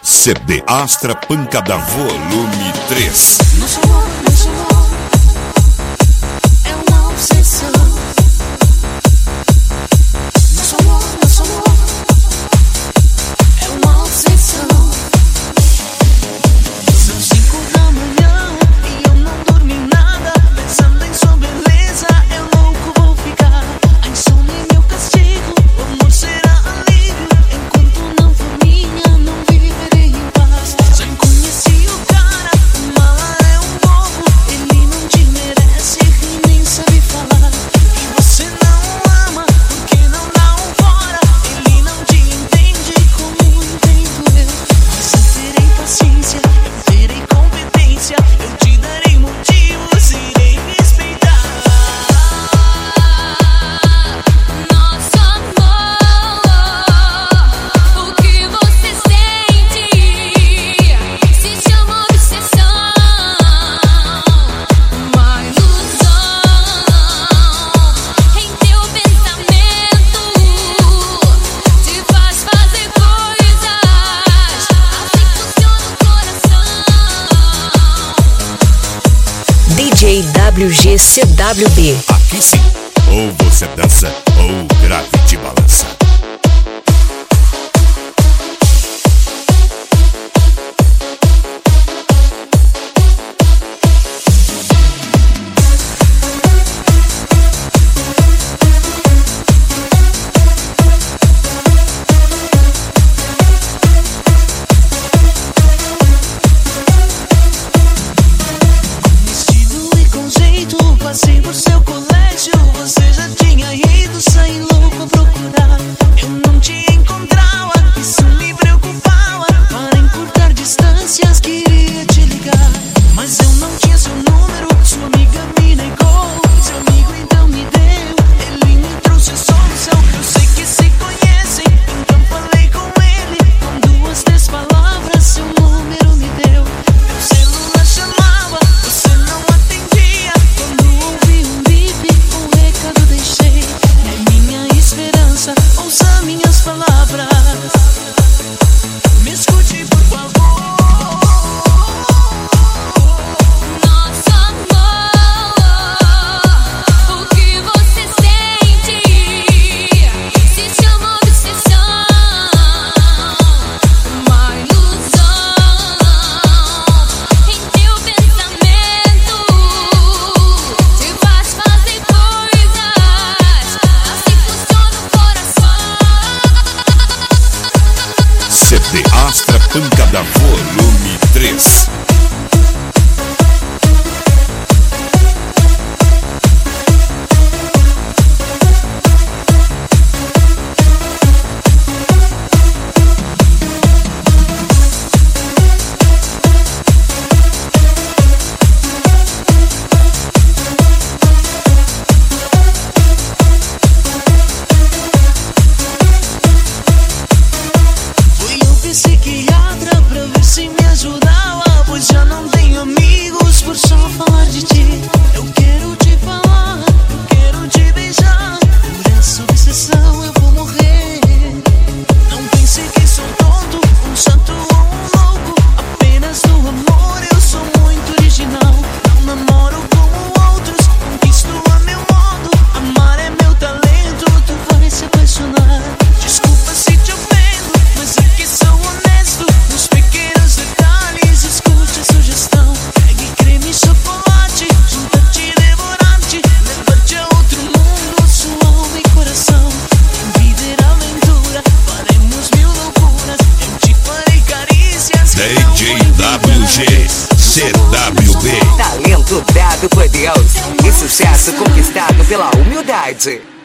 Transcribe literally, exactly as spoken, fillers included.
C D Astra Pancada Volume três. Não sou louco, não sou louco, é uma obsessão. Não sou louco, não sou louco, é uma obsessão. São cinco da manhã e eu não dormi nada, pensando em sua beleza, eu louco vou ficar. A insônia é meu castigo, o amor será alívio. Enquanto não for minha, não viverei em paz. Já conheci o cara, o mala é um bobo, ele não te merece e nem sabe falar. E você não ama, porque não dá um fora, ele não te entende como entendo eu. Mas eu terei paciência, eu terei competência, eu te darei motivos, irei respeitar nosso amor. O que você sente se chama obsessão, uma ilusão em teu pensamento, te faz fazer coisas, assim funciona o coração. D J W G C W B. Aqui sim, ou você dança ou grave te balança. Vestido e com jeito, passei por seu colégio. Você já tinha ido, saí louco a procurar. Eu não te encontrava, isso me preocupava. Para encurtar distâncias, queria te ligar, mas eu não tinha seu número, sua amiga me negou. Seu amigo então me deu, ele me trouxe a solução. Eu sei que se conhecem, então falei com ele. Com duas, três palavras, seu número me deu. Meu celular chamava, você não atendia. Quando ouvi um bip, um recado deixei. É minha esperança, ouça minhas palavras. Me escute, por favor. Nosso amor, o que você sente se chama obsessão, uma ilusão em teu pensamento, te faz fazer coisas, assim funciona o coração. C D Astra Pancada Volume três. Fui ao psiquiatra pra ver se me ajudava, pois já não tenho amigos por só falar de ti. Eu quero te falar, eu quero te beijar. Por essa obsessão eu vou morrer. Não pense que sou tonto, um santo ou um louco. Apenas do amor eu sou muito original. Não namoro como outros, conquisto a meu modo. Amar é meu talento, tu vai se apaixonar. Desculpa se te ofendo, mas é que sou honesto. Nos pequenos detalhes, escute a sugestão. Pegue creme e chocolate, junta-te, devorar-te, levar-te a outro mundo, sua alma e coração. Em vida e aventura, faremos mil loucuras. Eu te farei carícias que D não J vou W G C W B. Talento dado por Deus e sucesso conquistado pela humildade.